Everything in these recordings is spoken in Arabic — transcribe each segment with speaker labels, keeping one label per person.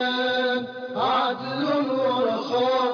Speaker 1: عدل ورخاء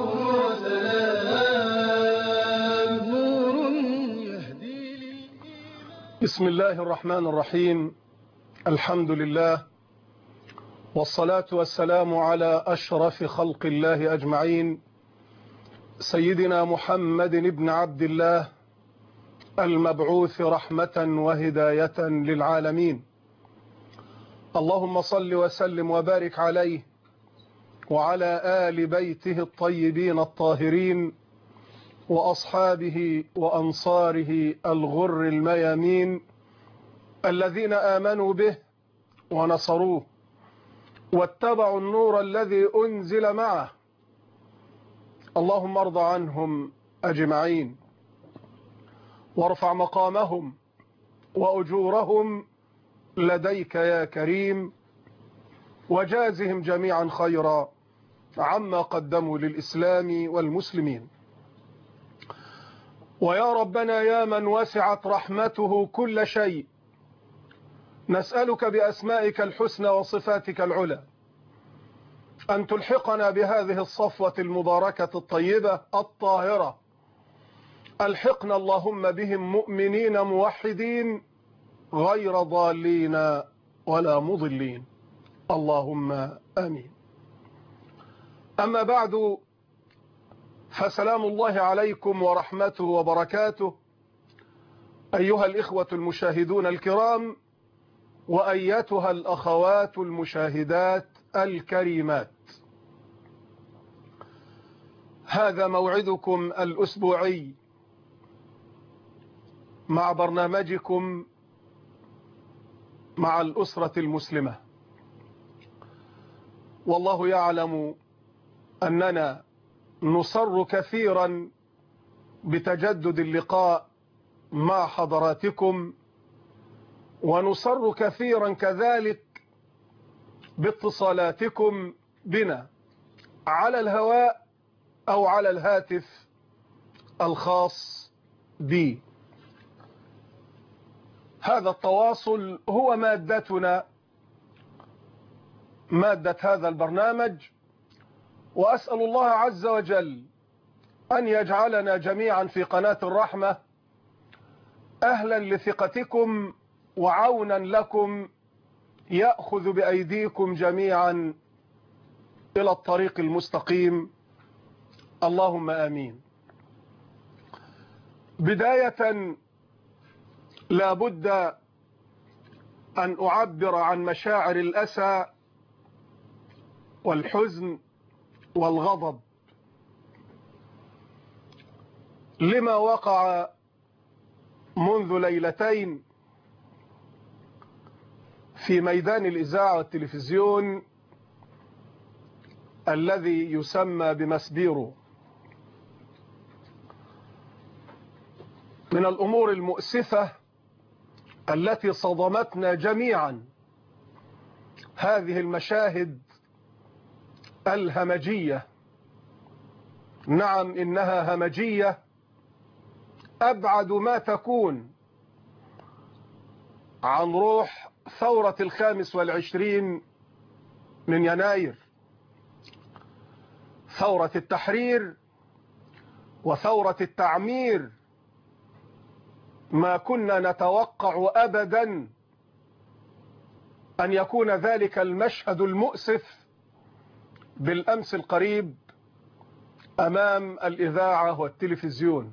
Speaker 1: وسلام نور يهدي.
Speaker 2: بسم الله الرحمن الرحيم. الحمد لله والصلاة والسلام على أشرف خلق الله أجمعين، سيدنا محمد بن عبد الله المبعوث رحمة وهداية للعالمين. اللهم صل وسلم وبارك عليه وعلى آل بيته الطيبين الطاهرين وأصحابه وأنصاره الغر الميامين الذين آمنوا به ونصروه واتبعوا النور الذي أنزل معه. اللهم ارض عنهم أجمعين وارفع مقامهم وأجورهم لديك يا كريم، وجازهم جميعا خيرا عما قدموا للإسلام والمسلمين. ويا ربنا يا من وسعت رحمته كل شيء، نسألك بأسمائك الحسنى وصفاتك العلى أن تلحقنا بهذه الصفوة المباركة الطيبة الطاهرة. ألحقنا اللهم بهم مؤمنين موحدين غير ضالين ولا مضلين، اللهم آمين. أما بعد، فسلام الله عليكم ورحمته وبركاته أيها الإخوة المشاهدون الكرام، وأيتها الأخوات المشاهدات الكريمات. هذا موعدكم الأسبوعي مع برنامجكم مع الأسرة المسلمة. والله يعلم أننا نصر كثيرا بتجدد اللقاء مع حضراتكم، ونصر كثيرا كذلك باتصالاتكم بنا على الهواء أو على الهاتف الخاص بي. هذا التواصل هو مادتنا، مادة هذا البرنامج، وأسأل الله عز وجل أن يجعلنا جميعا في قناة الرحمة أهلا لثقتكم وعونا لكم يأخذ بأيديكم جميعا إلى الطريق المستقيم، اللهم آمين. بداية لا بد أن أعبر عن مشاعر الأسى والحزن والغضب لما وقع منذ ليلتين في ميدان الإذاعة والتلفزيون الذي يسمى بمسبيرو. من الأمور المؤسفة التي صدمتنا جميعا هذه المشاهد الهمجية. نعم، إنها همجية أبعد ما تكون عن روح ثورة 25 من يناير، ثورة التحرير وثورة التعمير. ما كنا نتوقع أبدا أن يكون ذلك المشهد المؤسف بالأمس القريب أمام الإذاعة والتلفزيون.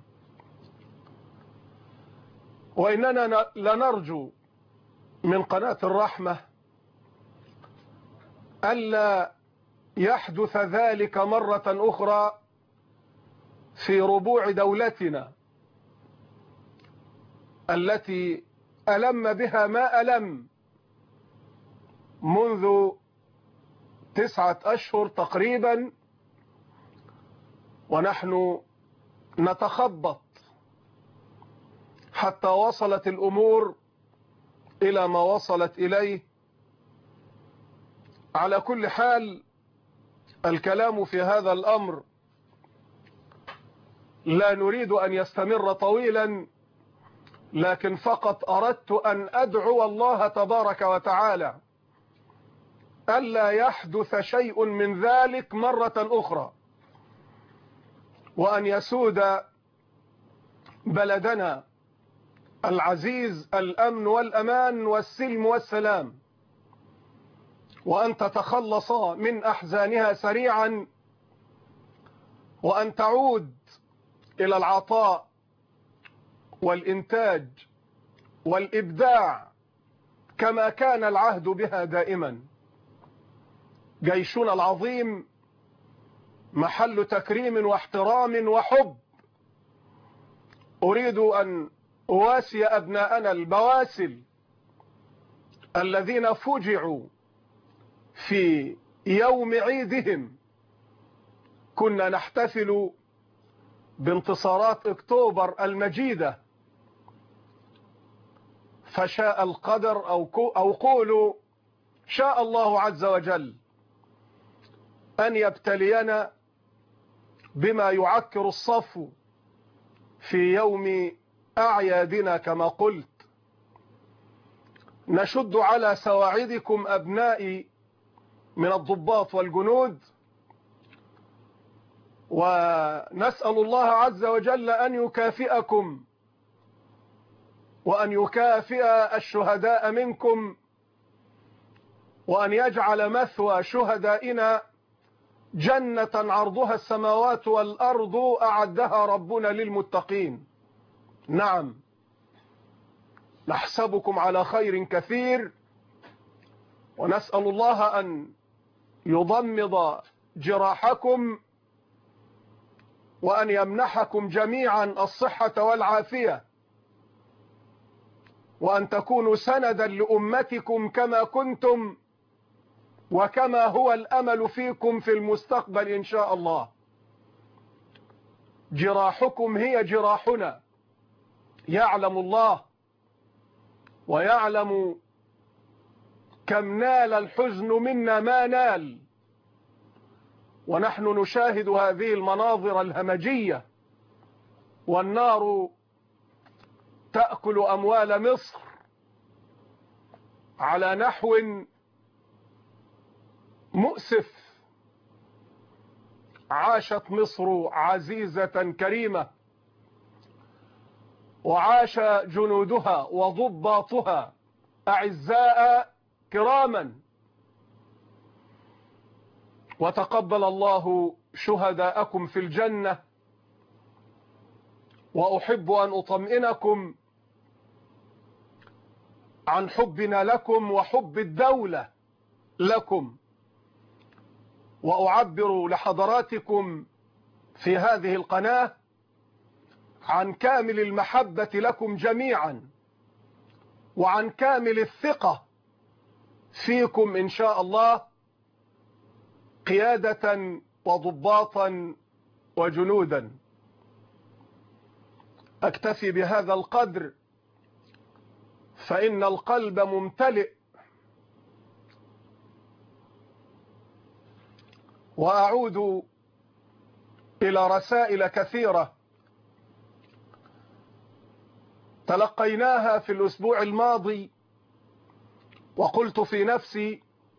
Speaker 2: وإننا لنرجو من قناة الرحمة ألا يحدث ذلك مرة أخرى في ربوع دولتنا التي ألم بها ما ألم منذ 9 أشهر تقريبا، ونحن نتخبط حتى وصلت الأمور إلى ما وصلت إليه. على كل حال، الكلام في هذا الأمر لا نريد أن يستمر طويلا، لكن فقط أردت أن أدعو الله تبارك وتعالى ألا يحدث شيء من ذلك مرة أخرى، وأن يسود بلدنا العزيز الأمن والأمان والسلم والسلام، وأن تتخلص من أحزانها سريعا، وأن تعود إلى العطاء والإنتاج والإبداع كما كان العهد بها دائما. جيشنا العظيم محل تكريم واحترام وحب. أريد أن أواسي أبناءنا البواسل الذين فجعوا في يوم عيدهم. كنا نحتفل بانتصارات أكتوبر المجيدة، فشاء القدر أو قولوا شاء الله عز وجل أن يبتلينا بما يعكر الصفو في يوم أعيادنا كما قلت. نشد على سواعدكم أبنائي من الضباط والجنود، ونسأل الله عز وجل أن يكافئكم وأن يكافئ الشهداء منكم، وأن يجعل مثوى شهدائنا جنة عرضها السماوات والأرض أعدها ربنا للمتقين. نعم، نحسبكم على خير كثير، ونسأل الله أن يضمد جراحكم وأن يمنحكم جميعا الصحة والعافية، وأن تكونوا سندا لأمتكم كما كنتم وكما هو الأمل فيكم في المستقبل إن شاء الله. جراحكم هي جراحنا، يعلم الله ويعلم كم نال الحزن منا ما نال، ونحن نشاهد هذه المناظر الهمجية، والنار تأكل أموال مصر على نحو مؤسف. عاشت مصر عزيزة كريمة، وعاش جنودها وضباطها أعزاء كراما، وتقبل الله شهداءكم في الجنة. وأحب أن أطمئنكم عن حبنا لكم وحب الدولة لكم، وأعبر لحضراتكم في هذه القناة عن كامل المحبة لكم جميعا، وعن كامل الثقة فيكم إن شاء الله، قيادة وضباطا وجنودا. أكتفي بهذا القدر، فإن القلب ممتلئ، وأعود إلى رسائل كثيرة تلقيناها في الأسبوع الماضي، وقلت في نفسي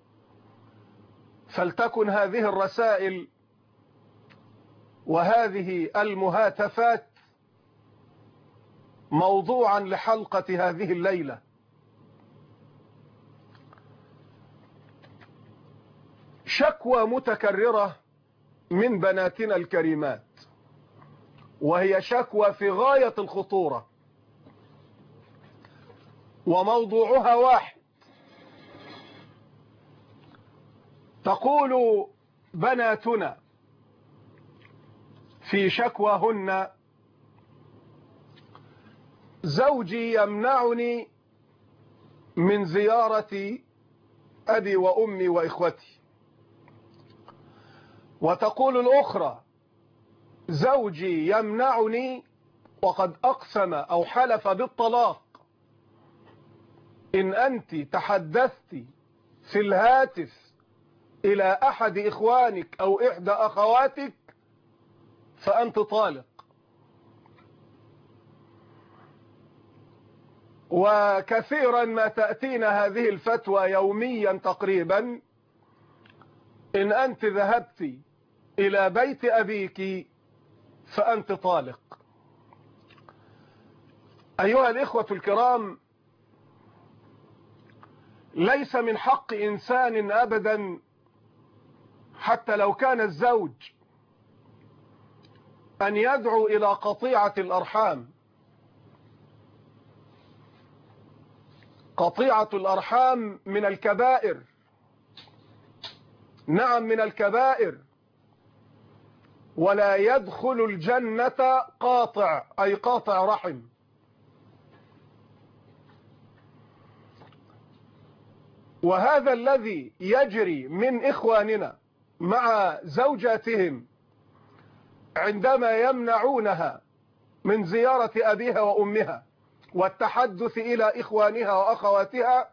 Speaker 2: فلتكن هذه الرسائل وهذه المهاتفات موضوعا لحلقة هذه الليلة. شكوى متكررة من بناتنا الكريمات، وهي شكوى في غاية الخطورة، وموضوعها واحد. تقول بناتنا في شكواهن: زوجي يمنعني من زيارة أبي وأمي وإخوتي. وتقول الأخرى: زوجي يمنعني وقد أقسم أو حلف بالطلاق إن أنت تحدثت في الهاتف إلى أحد إخوانك أو إحدى أخواتك فأنت طالق. وكثيرا ما تأتينا هذه الفتوى يوميا تقريبا إن أنت ذهبت إلى بيت أبيك فأنت طالق. أيها الإخوة الكرام، ليس من حق إنسان أبدا حتى لو كان الزوج أن يدعو إلى قطيعة الأرحام. قطيعة الأرحام من الكبائر، نعم من الكبائر، ولا يدخل الجنة قاطع، أي قاطع رحم. وهذا الذي يجري من إخواننا مع زوجاتهم عندما يمنعونها من زيارة أبيها وأمها والتحدث إلى إخوانها وأخواتها،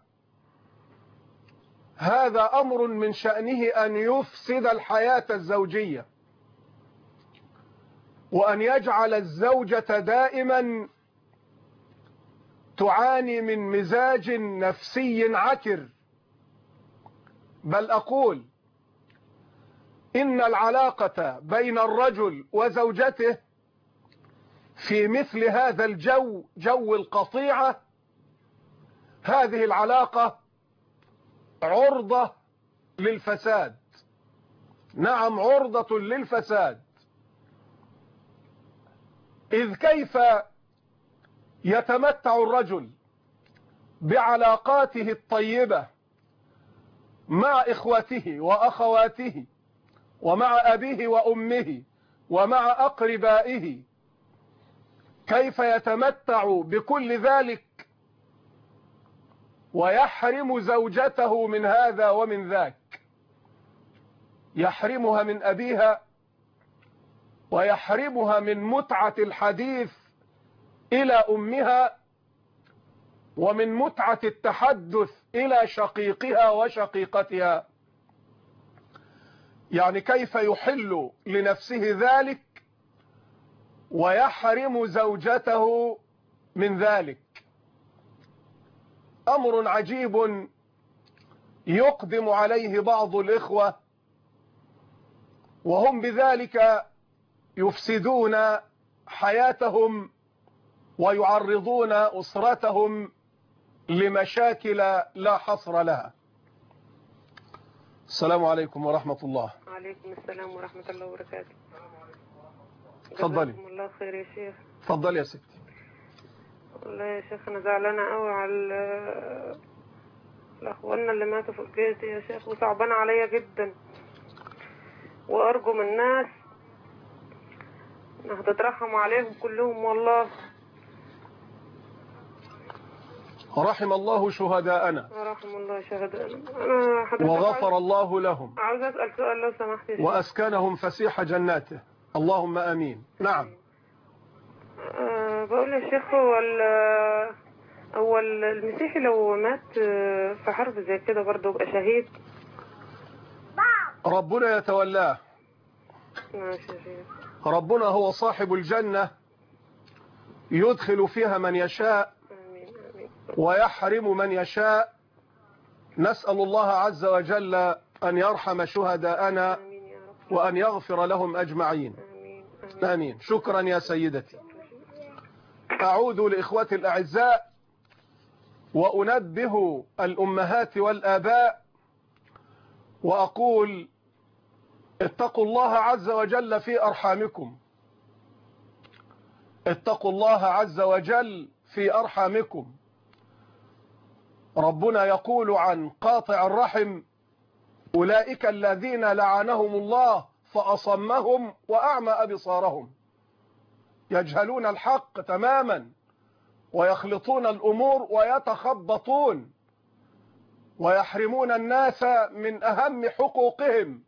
Speaker 2: هذا أمر من شأنه أن يفسد الحياة الزوجية، وأن يجعل الزوجة دائما تعاني من مزاج نفسي عكر. بل أقول إن العلاقة بين الرجل وزوجته في مثل هذا الجو، جو القطيعة، هذه العلاقة عرضة للفساد، نعم عرضة للفساد. إذ كيف يتمتع الرجل بعلاقاته الطيبة مع إخوته وأخواته ومع أبيه وأمه ومع أقربائه، كيف يتمتع بكل ذلك ويحرم زوجته من هذا ومن ذاك؟ يحرمها من أبيها، ويحرمها من متعة الحديث إلى أمها، ومن متعة التحدث إلى شقيقها وشقيقتها. يعني كيف يحل لنفسه ذلك ويحرم زوجته من ذلك؟ أمر عجيب يقدم عليه بعض الإخوة، وهم بذلك يفسدون حياتهم ويعرضون أسرتهم لمشاكل لا حصر لها. السلام عليكم ورحمة الله.
Speaker 3: وعليكم السلام ورحمة الله وبركاته.
Speaker 2: تفضلي.
Speaker 3: جزاكم الله خير يا شيخ.
Speaker 2: تفضلي يا ستي.
Speaker 3: والله يا شيخ أنا زعلانة قوي على أخواننا اللي ماتوا في الجيش يا شيخ، وصعبانة عليا جدا، وأرجو من الناس إنها تترحموا عليهم كلهم. والله
Speaker 2: رحم الله شهداءنا
Speaker 3: رحم الله شهداءنا. أنا حضرتك
Speaker 2: وغفر الله لهم،
Speaker 3: عاوز أسأل سؤال لو سمحت يا شيخ.
Speaker 2: وأسكنهم فسيح جناته، اللهم آمين. نعم.
Speaker 3: بقول يا شيخ، هو المسيحي لو مات في حرب زي كده برضه يبقى شهيد؟
Speaker 2: ربنا يتولاه.
Speaker 3: ماشي يا شيخ.
Speaker 2: ربنا هو صاحب الجنة، يدخل فيها من يشاء ويحرم من يشاء. نسأل الله عز وجل أن يرحم شهداءنا وأن يغفر لهم أجمعين. آمين. شكرا يا سيدتي. أعود لإخوتي الأعزاء وأنبه الأمهات والآباء وأقول: اتقوا الله عز وجل في أرحامكم، اتقوا الله عز وجل في أرحامكم. ربنا يقول عن قاطع الرحم: أولئك الذين لعنهم الله فأصمهم وأعمى أبصارهم. يجهلون الحق تماما ويخلطون الأمور ويتخبطون ويحرمون الناس من أهم حقوقهم،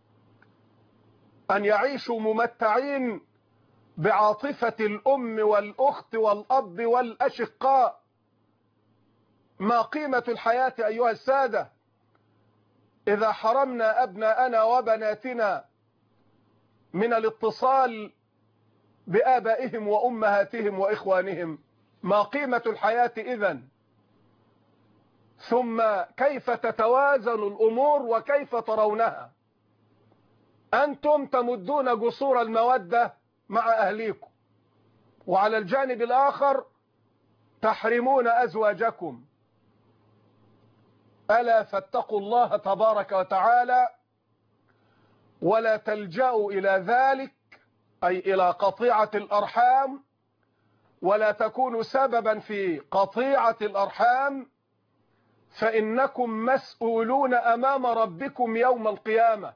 Speaker 2: أن يعيشوا ممتعين بعاطفة الأم والأخت والأب والأشقاء. ما قيمة الحياة أيها السادة إذا حرمنا أبناءنا وبناتنا من الاتصال بآبائهم وأمهاتهم وإخوانهم؟ ما قيمة الحياة إذن؟ ثم كيف تتوازن الأمور وكيف ترونها؟ أنتم تمدون جسور المودة مع أهليكم، وعلى الجانب الآخر تحرمون أزواجكم. ألا فاتقوا الله تبارك وتعالى ولا تلجأوا إلى ذلك، أي إلى قطيعة الأرحام، ولا تكونوا سببا في قطيعة الأرحام، فإنكم مسؤولون أمام ربكم يوم القيامة.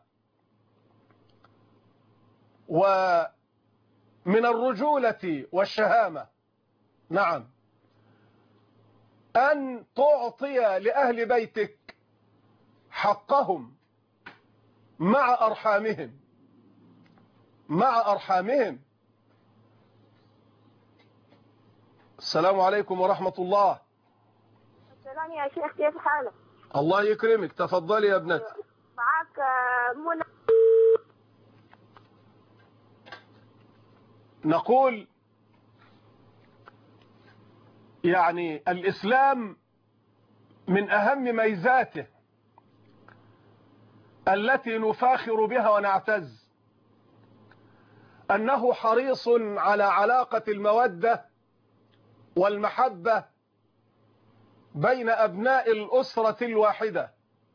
Speaker 2: ومن الرجولة والشهامة، نعم، أن تعطي لأهل بيتك حقهم مع أرحامهم، مع أرحامهم. السلام عليكم ورحمة الله.
Speaker 4: السلام يا شيخ، كيف حالك؟
Speaker 2: الله يكرمك، تفضلي يا ابنتي.
Speaker 4: معك منى.
Speaker 2: نقول يعني الإسلام من أهم ميزاته التي نفاخر بها ونعتز أنه حريص على علاقة المودة والمحبة بين أبناء الأسرة الواحدة،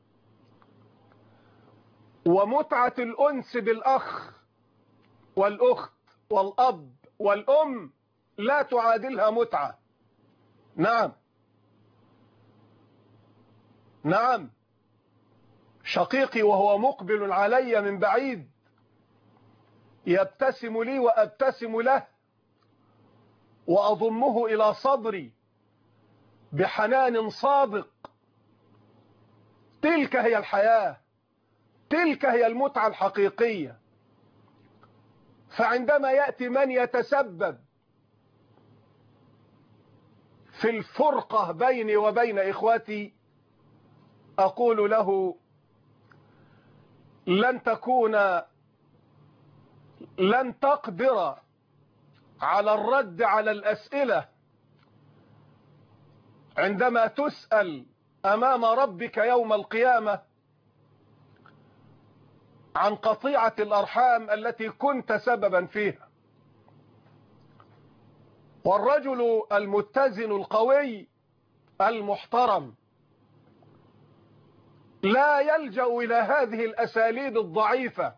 Speaker 2: ومتعة الأنس بالأخ والأخت والأب والأم لا تعادلها متعة. نعم نعم، شقيقي وهو مقبل علي من بعيد يبتسم لي وأبتسم له، وأضمه إلى صدري بحنان صادق. تلك هي الحياة، تلك هي المتعة الحقيقية. فعندما يأتي من يتسبب في الفرقة بيني وبين إخوتي أقول له لن تقدر على الرد على الأسئلة عندما تسأل أمام ربك يوم القيامة عن قطيعة الأرحام التي كنت سببا فيها. والرجل المتزن القوي المحترم لا يلجأ إلى هذه الأساليب الضعيفة،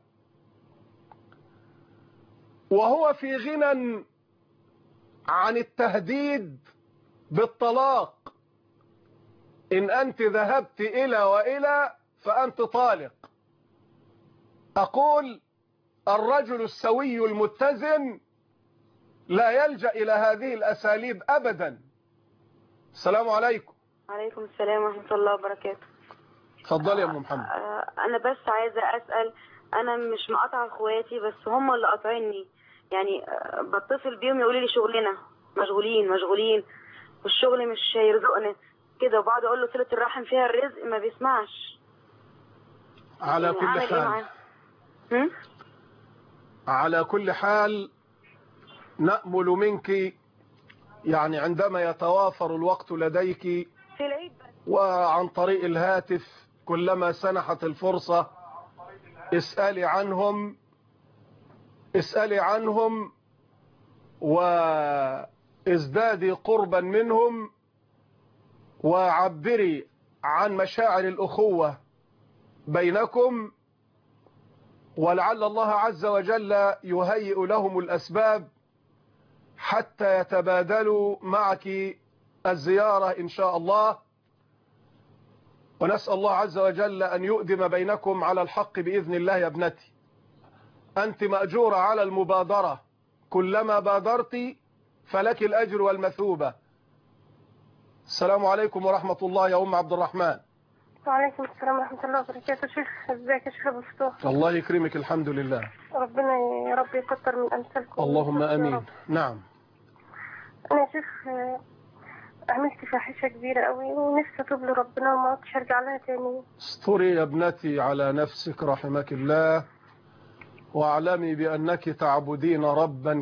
Speaker 2: وهو في غنى عن التهديد بالطلاق. إن أنت ذهبت إلى وإلى فأنت طالق. أقول الرجل السوي المتزن لا يلجأ إلى هذه الأساليب أبدا. السلام عليكم.
Speaker 4: عليكم السلام ورحمة الله وبركاته.
Speaker 2: تفضل يا أم محمد.
Speaker 4: أنا بس عايزة أسأل، أنا مش مقاطعة إخواتي بس هم اللي قاطعيني، يعني بتصل بيهم يقولوا لي شغلنا مشغولين والشغل مش هيرزقنا كده، وبعد أقول له صلة الرحم فيها الرزق ما بيسمعش.
Speaker 2: على
Speaker 4: يعني
Speaker 2: كل حال على كل حال نأمل منك، يعني عندما يتوافر الوقت لديك
Speaker 4: في العيد
Speaker 2: وعن طريق الهاتف كلما سنحت الفرصة اسألي عنهم وازدادي قربا منهم، وعبري عن مشاعر الأخوة بينكم، ولعل الله عز وجل يهيئ لهم الأسباب حتى يتبادلوا معك الزيارة إن شاء الله. ونسأل الله عز وجل أن يؤدم بينكم على الحق بإذن الله. يا ابنتي أنت مأجورة على المبادرة، كلما بادرت فلك الأجر والمثوبة. السلام عليكم ورحمة الله يا أم عبد الرحمن.
Speaker 5: وعليكم السلام ورحمة الله وبركاته. شيخ ازيك يا شيخ أبو فتوح؟
Speaker 2: الله يكرمك، الحمد لله.
Speaker 5: ربنا يا رب يكتر من أمثالكم.
Speaker 2: اللهم أمين. نعم.
Speaker 5: أنا يا شيخ عملت فاحشة كبيرة قوي ونفسي أتوب لربنا وما عدتش أرجع لها تاني.
Speaker 2: استري يا ابنتي على نفسك رحمك الله، واعلمي بأنك تعبدين ربا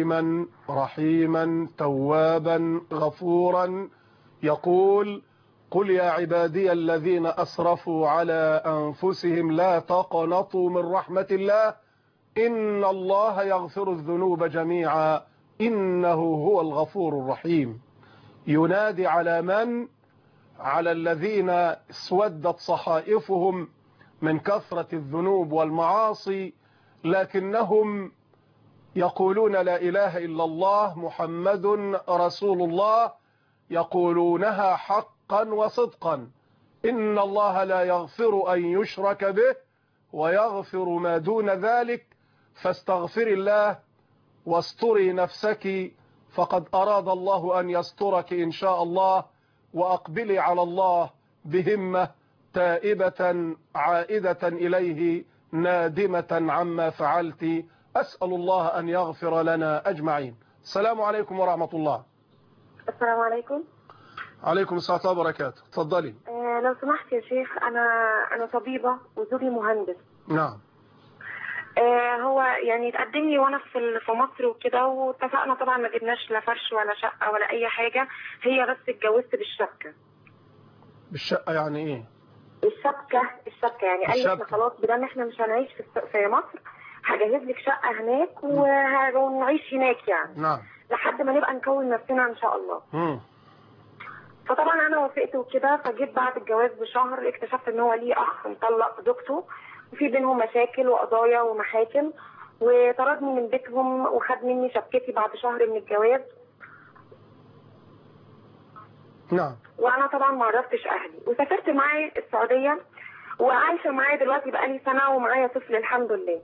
Speaker 2: كريما رحيما توابا غفورا، يقول قل يا عبادي الذين أسرفوا على أنفسهم لا تقنطوا من رحمة الله إن الله يغفر الذنوب جميعا إنه هو الغفور الرحيم. ينادي على من؟ على الذين اسودت صحائفهم من كثرة الذنوب والمعاصي لكنهم يقولون لا إله إلا الله محمد رسول الله، يقولونها حقا وصدقا. إن الله لا يغفر أن يشرك به ويغفر ما دون ذلك، فاستغفر الله واستري نفسك فقد أراد الله أن يسترك إن شاء الله، وأقبلي على الله بهمة تائبة عائدة إليه نادمة عما فعلت. أسأل الله أن يغفر لنا أجمعين. السلام عليكم ورحمة الله.
Speaker 5: السلام عليكم.
Speaker 2: عليكم السلام ورحمة الله وبركاته. اتفضلي.
Speaker 5: لو سمحت يا شيخ، أنا طبيبة وزوجي مهندس.
Speaker 2: نعم.
Speaker 5: هو يعني اتقدم لي وانا في مصر وكده، واتفقنا طبعا ما جبناش لا فرش ولا شقه ولا اي حاجه، هي بس اتجوزت بالشبكه.
Speaker 2: بالشقة يعني ايه؟
Speaker 5: الشبكه يعني قال لي احنا خلاص بدل احنا مش هنعيش في مصر، هجهز لك شقه هناك ونعيش هناك يعني.
Speaker 2: نعم.
Speaker 5: لحد ما نبقى نكون نفسنا ان شاء الله. فطبعا انا وافقت وكده، فجيت بعد الجواز بشهر اكتشفت ان هو ليه اخ مطلق زوجته، وفي بينهم مشاكل وقضايا ومحاكم، وطردني من بيتهم وخد مني شبكتي بعد شهر من الجواز.
Speaker 2: نعم.
Speaker 5: وانا طبعا ما عرفتش اهلي وسافرت معاه السعوديه، وعايشه معاه دلوقتي بقالي سنه ومعايا طفل الحمد لله.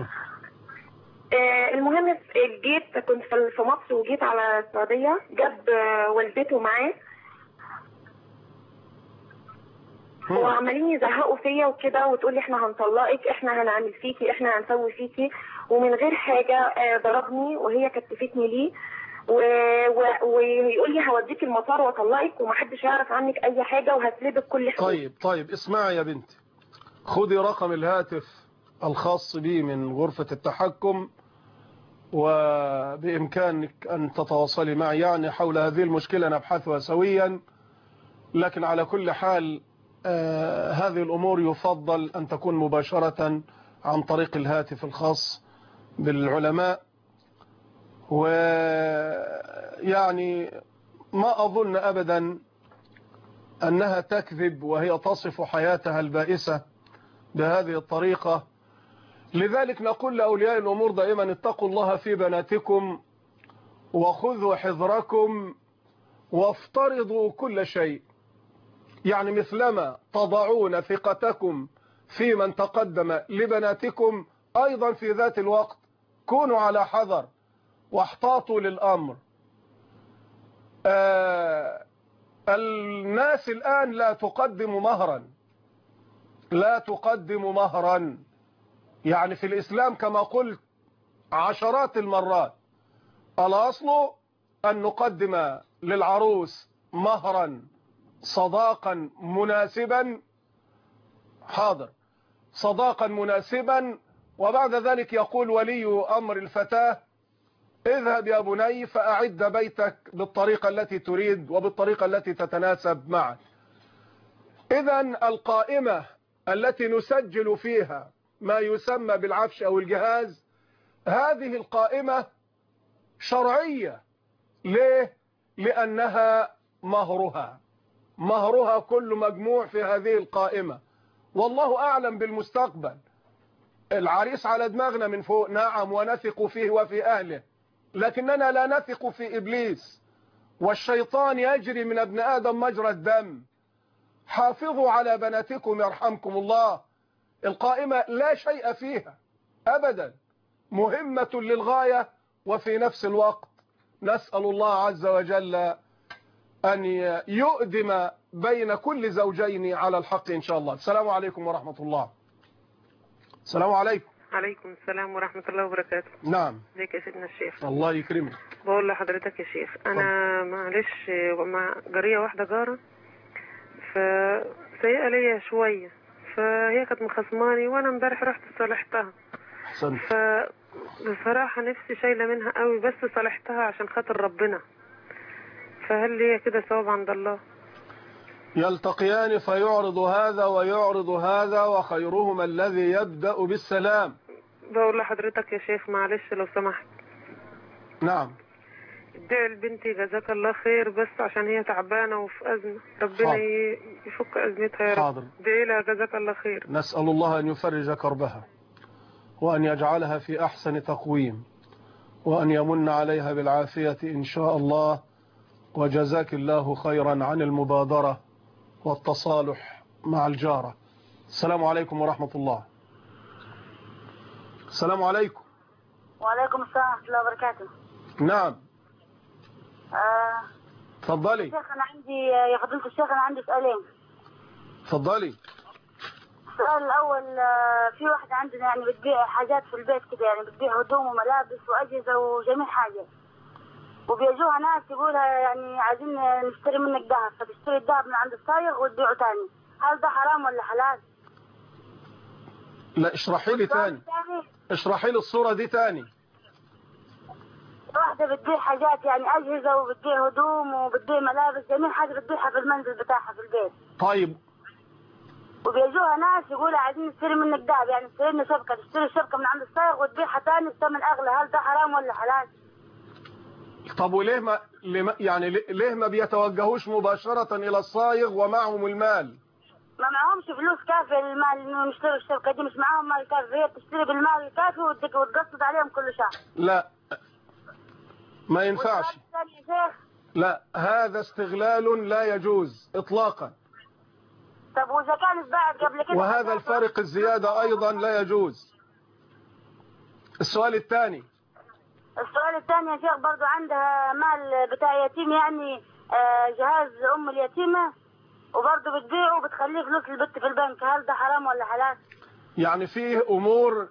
Speaker 5: المهم جيت كنت في مصر وجيت على السعوديه، جاب والدته معاه وعمالين يزهقوا فيا وكده، وتقول لي احنا هنطلقك، احنا هنعمل فيكي، احنا هنسوي فيكي، ومن غير حاجه ضربني وهي كتفتني ليه، ويقول لي هوديك المطار واطلقك ومحدش يعرف عنك اي حاجه وهسلبك كل حاجه.
Speaker 2: طيب اسمعي يا بنتي، خدي رقم الهاتف الخاص بي من غرفة التحكم، وبإمكانك أن تتواصلي معي يعني حول هذه المشكلة نبحثها سويا. لكن على كل حال هذه الأمور يفضل أن تكون مباشرة عن طريق الهاتف الخاص بالعلماء. ويعني ما أظن أبدا أنها تكذب وهي تصف حياتها البائسة بهذه الطريقة. لذلك نقول لأولياء الأمور دائما اتقوا الله في بناتكم وخذوا حذركم وافترضوا كل شيء. يعني مثلما تضعون ثقتكم في من تقدم لبناتكم، أيضا في ذات الوقت كونوا على حذر واحتاطوا للأمر. الناس الآن لا تقدم مهرا، يعني في الإسلام كما قلت عشرات المرات، الأصل أن نقدم للعروس مهرا صداقا مناسبا، صداقا مناسبا، وبعد ذلك يقول ولي أمر الفتاة اذهب يا بني فأعد بيتك بالطريقة التي تريد وبالطريقة التي تتناسب معك. إذن القائمة التي نسجل فيها ما يسمى بالعفش أو الجهاز، هذه القائمة شرعية. ليه؟ لأنها مهرها كل مجموع في هذه القائمة، والله أعلم بالمستقبل. العريس على دماغنا من فوق، نعم، ونثق فيه وفي أهله، لكننا لا نثق في إبليس، والشيطان يجري من ابن آدم مجرى الدم. حافظوا على بناتكم يرحمكم الله. القائمة لا شيء فيها أبدا، مهمة للغاية، وفي نفس الوقت نسأل الله عز وجل أن يؤدم بين كل زوجين على الحق إن شاء الله. السلام عليكم ورحمة الله. السلام عليكم.
Speaker 3: عليكم السلام ورحمة الله وبركاته.
Speaker 2: نعم.
Speaker 3: ازيك يا سيدنا الشيخ؟
Speaker 2: الله يكرمك.
Speaker 3: بقول لحضرتك يا شيخ، أنا معلش مع جارية واحدة جارة فسيئة ليا شوية، فهي كانت مخصماني وأنا امبارح رحت صالحتها.
Speaker 2: أحسنت.
Speaker 3: فبصراحة نفسي شايلة منها قوي، بس صالحتها عشان خاطر ربنا، فهل ليا كده ثواب عند الله؟
Speaker 2: يلتقيان فيعرض هذا ويعرض هذا وخيرهما الذي يبدأ بالسلام.
Speaker 3: بقول لحضرتك يا شيخ معلش لو سمحت.
Speaker 2: نعم.
Speaker 3: ادعي لبنتي جزاك الله خير بس عشان هي تعبانة وفي أزمة، ربنا
Speaker 2: حاضر.
Speaker 3: يفك أزمتها يا رب.
Speaker 2: حاضر.
Speaker 3: ادعي لها جزاك الله خير.
Speaker 2: نسأل الله أن يفرج كربها وأن يجعلها في أحسن تقويم وأن يمن عليها بالعافية إن شاء الله. وجزاك الله خيرا عن المبادرة والتصالح مع الجارة. السلام عليكم ورحمة الله. السلام عليكم.
Speaker 4: وعليكم السلام ورحمة الله وبركاته.
Speaker 2: نعم. تفضلي.
Speaker 4: شيخ أنا عندي يا فضيلة الشيخ أنا عندي سؤالين.
Speaker 2: تفضلي.
Speaker 4: السؤال الأول في واحدة عندنا يعني بتبيع حاجات في البيت كده، يعني بتبيع هدوم وملابس وأجهزة وجميع حاجة، وبيجوها ناس يقولها يعني عايزين نشتري منك ذهب، فتشتري الذهب من عند الصايغ وتبيعه تاني، هل ده حرام ولا حلال؟
Speaker 2: لا اشرحي لي تاني. اشرحي لي الصورة دي تاني.
Speaker 4: واحدة بتبيع حاجات يعني أجهزة وبتبيع هدوم وبتبيع ملابس، جميع حاجة بتبيعها في المنزل بتاعها في البيت.
Speaker 2: طيب.
Speaker 4: وبيجوها ناس يقولوا عايزين نشتري منك ذهب، يعني نشتري لنا شبكة، تشتري الشبكة من عند الصايغ وتبيعها تاني بثمن أغلى، هل ده حرام ولا حلال؟
Speaker 2: طب وليه يعني ليه ما بيتوجهوش مباشرة إلى الصايغ ومعهم المال؟
Speaker 4: ما معهمش فلوس كافية للمال انهم يشتروا الشبكة دي، مش معاهم مال كافي، هي بتشتري بالمال الكافي وتقسط عليهم كل شهر.
Speaker 2: لا ما ينفعش. لا هذا استغلال لا يجوز إطلاقا.
Speaker 4: طب وإذا كانت باعت قبل كده
Speaker 2: وهذا الفارق الزيادة أيضا لا يجوز. السؤال الثاني.
Speaker 4: السؤال الثاني يا شيخ برضو عندها مال بتاع يتيم، يعني جهاز أم اليتيمة، وبرضه بتبيعه وبتخليه فلوس البت في البنك، هل ده حرام ولا حلال؟ يعني
Speaker 2: فيه أمور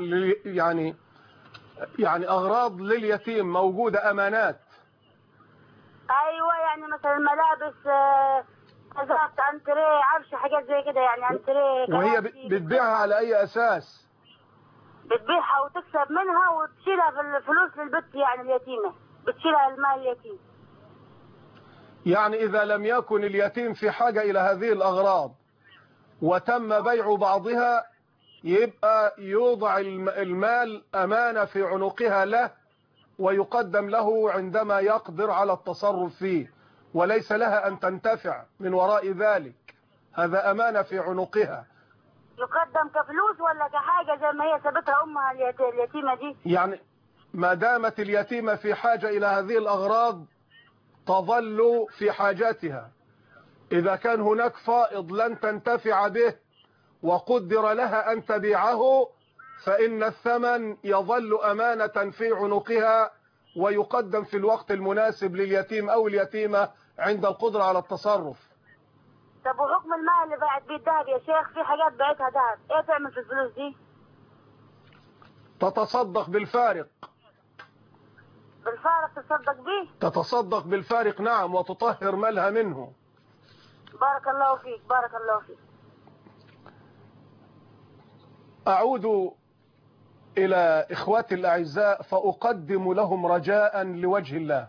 Speaker 2: يعني أغراض لليتيم موجودة، أمانات.
Speaker 4: أيوة يعني مثلا ملابس، كذات، أنتريه، عفش، حاجات زي كده يعني أنتريه.
Speaker 2: وهي بتبيعها على أي أساس؟
Speaker 4: بتبيعها وتكسب منها وتشيلها في الفلوس للبت يعني اليتيمة، بتشيلها المال اليتيم.
Speaker 2: يعني إذا لم يكن اليتيم في حاجة إلى هذه الأغراض وتم بيع بعضها، يبقى يوضع المال أمانة في عنقها له ويقدم له عندما يقدر على التصرف فيه، وليس لها أن تنتفع من وراء ذلك. هذا أمانة في عنقها.
Speaker 4: يقدم كفلوس ولا كحاجة زي ما هي سابتها أمها اليتيمة دي؟
Speaker 2: يعني ما دامت اليتيمة في حاجة إلى هذه الأغراض تظل في حاجاتها. إذا كان هناك فائض لن تنتفع به وقدر لها أن تبيعه، فإن الثمن يظل أمانة في عنقها ويقدم في الوقت المناسب لليتيم أو اليتيمة عند القدرة على التصرف.
Speaker 4: طب وحكم المال اللي باعت بيه الذهب يا شيخ؟ في حاجات باعتها ذهب، ايه تعمل في الفلوس دي؟
Speaker 2: تتصدق بالفارق.
Speaker 4: بالفارق تصدق به؟
Speaker 2: تتصدق بالفارق نعم، وتطهر مالها منه.
Speaker 4: بارك الله فيك، بارك الله فيك.
Speaker 2: أعود إلى إخواتي الأعزاء فأقدم لهم رجاء لوجه الله.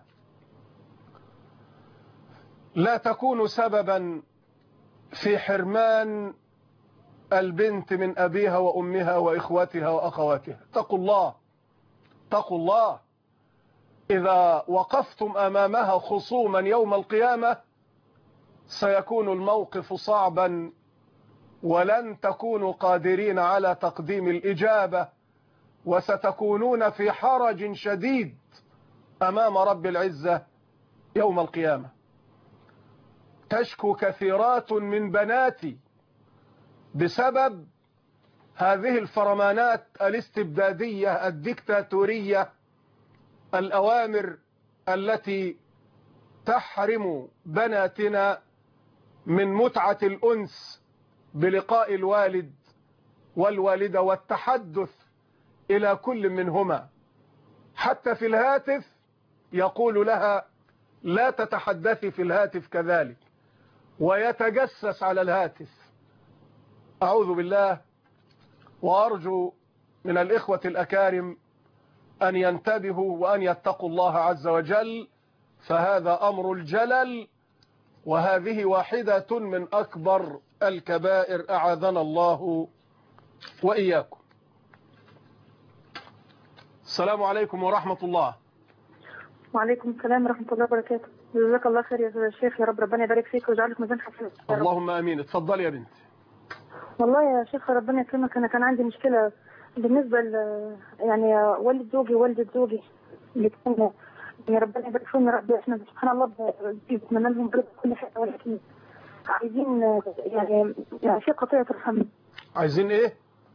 Speaker 2: لا تكونوا سببا في حرمان البنت من أبيها وأمها وإخواتها وأخواتها. اتقوا الله، اتقوا الله. إذا وقفتم أمامها خصوما يوم القيامة سيكون الموقف صعبا ولن تكونوا قادرين على تقديم الإجابة، وستكونون في حرج شديد أمام رب العزة يوم القيامة. تشكو كثيرات من بناتي بسبب هذه الفرمانات الاستبدادية الدكتاتورية، الأوامر التي تحرم بناتنا من متعة الأنس بلقاء الوالد والوالدة والتحدث إلى كل منهما. حتى في الهاتف يقول لها لا تتحدثي في الهاتف كذلك، ويتجسس على الهاتف. أعوذ بالله، وأرجو من الإخوة الأكارم أن ينتبهوا وأن يتقوا الله عز وجل، فهذا أمر الجلل وهذه واحدة من أكبر الكبائر، أعاذنا الله وإياكم. السلام عليكم ورحمة الله.
Speaker 6: وعليكم السلام ورحمة الله وبركاته. جزاك الله خير يا شيخ، يا رب ربنا يبارك فيك ويجعلك ميزان حسنات.
Speaker 2: اللهم آمين. اتفضلي يا بنتي.
Speaker 6: والله يا شيخ ربنا يكرمك، أنا كان عندي مشكلة بالنسبة يعني والد زوجي ووالدة زوجي اللي كانوا يعني ربنا يبارك فيهم يا رب. احنا سبحان الله بنتمنى لهم كل حاجة، ولكن عايزين يعني في قطيعة رحم.
Speaker 2: عايزين ايه؟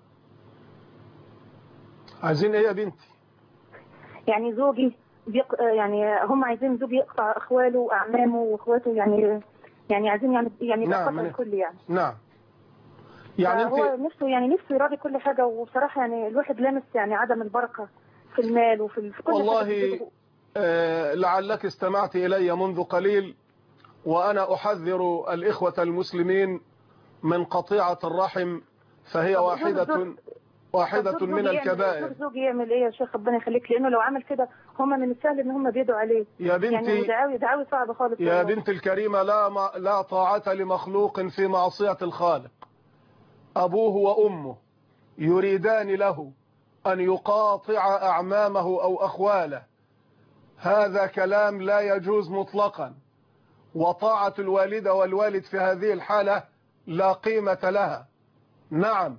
Speaker 2: عايزين ايه يا بنتي؟
Speaker 6: يعني زوجي يعني هم عايزين زوجي يقطع اخواله واعمامه واخواته، يعني عايزين يعني
Speaker 2: نعم
Speaker 6: الكل يعني.
Speaker 2: نعم. يعني
Speaker 6: هو نفسه يراضي كل حاجه، وبصراحه يعني الواحد لامس يعني عدم البركه في المال وفي كل
Speaker 2: والله
Speaker 6: حاجه.
Speaker 2: لعلك استمعت الي منذ قليل وانا احذر الاخوة المسلمين من قطيعة الرحم، فهي واحدة من الكبائر.
Speaker 6: زوجي يعمل ايه يا شيخ ربنا يخليك؟ لانه لو عمل كده هم من السهل ان هم بيدعوا عليه
Speaker 2: يا بنتي.
Speaker 6: يعني دعاوي صعبه خالص
Speaker 2: يا بنتي الكريمة، لا طاعة لمخلوق في معصية الخالق. أبوه وأمه يريدان له أن يقاطع أعمامه أو أخواله، هذا كلام لا يجوز مطلقا، وطاعة الوالدة والوالد في هذه الحالة لا قيمة لها. نعم،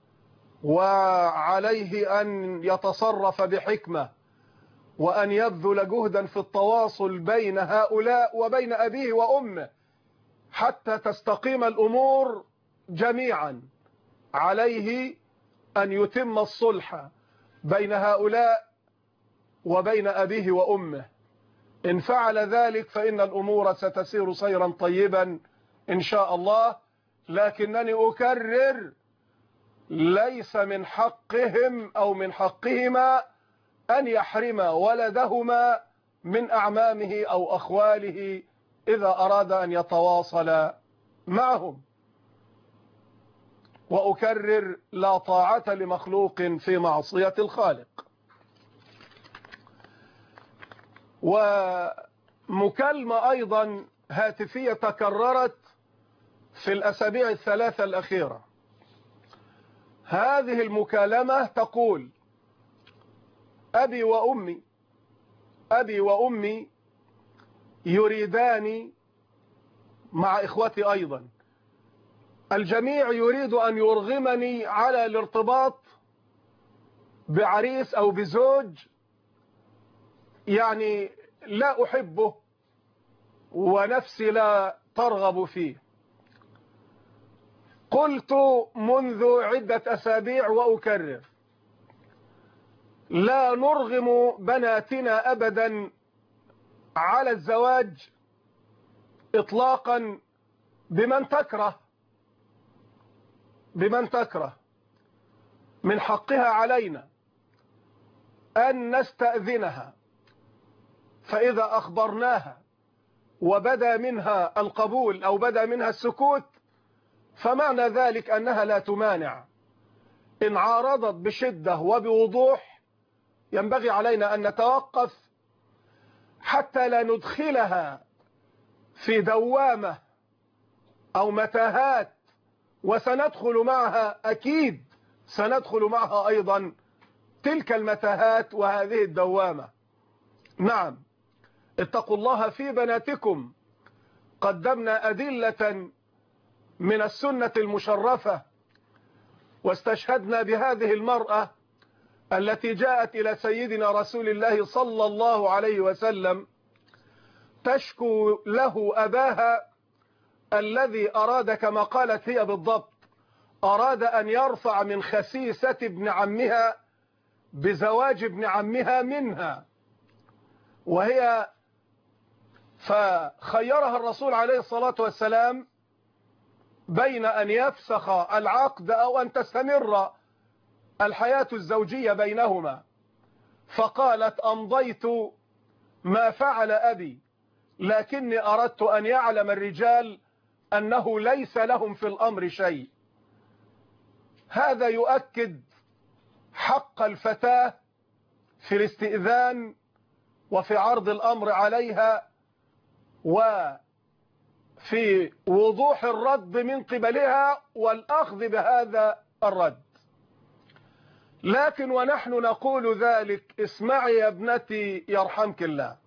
Speaker 2: وعليه أن يتصرف بحكمة وأن يبذل جهدا في التواصل بين هؤلاء وبين أبيه وأمه حتى تستقيم الأمور جميعا. عليه أن يتم الصلح بين هؤلاء وبين أبيه وأمه. إن فعل ذلك فإن الأمور ستسير سيرا طيبا إن شاء الله. لكنني أكرر، ليس من حقهم أو من حقهما أن يحرم ولدهما من أعمامه أو أخواله إذا أراد أن يتواصل معهم. وأكرر، لا طاعة لمخلوق في معصية الخالق. ومكالمة أيضا هاتفية تكررت في الأسابيع الثلاثة الأخيرة. هذه المكالمة تقول: أبي وأمي يريدان، مع إخوتي أيضا، الجميع يريد أن يرغمني على الارتباط بعريس أو بزوج يعني لا أحبه ونفسي لا ترغب فيه. قلت منذ عدة أسابيع وأكرر: لا نرغم بناتنا أبدا على الزواج إطلاقا بمن تكره. من حقها علينا أن نستأذنها، فإذا أخبرناها وبدا منها القبول أو بدا منها السكوت فمعنى ذلك أنها لا تمانع. إن عارضت بشدة وبوضوح ينبغي علينا أن نتوقف حتى لا ندخلها في دوامة أو متاهات، وسندخل معها، أكيد سندخل معها أيضا تلك المتاهات وهذه الدوامة. نعم، اتقوا الله في بناتكم. قدمنا أدلة من السنة المشرفة واستشهدنا بهذه المرأة التي جاءت إلى سيدنا رسول الله صلى الله عليه وسلم تشكو له أباها الذي أراد، كما قالت هي بالضبط، أراد أن يرفع من خسيسة ابن عمها بزواج ابن عمها منها، فخيرها الرسول عليه الصلاة والسلام بين أن يفسخ العقد أو أن تستمر الحياة الزوجية بينهما. فقالت: أمضيت ما فعل أبي، لكني أردت أن يعلم الرجال أنه ليس لهم في الأمر شيء. هذا يؤكد حق الفتاة في الاستئذان وفي عرض الأمر عليها وفي في وضوح الرد من قبلها والأخذ بهذا الرد. لكن ونحن نقول ذلك اسمعي يا ابنتي يرحمك الله،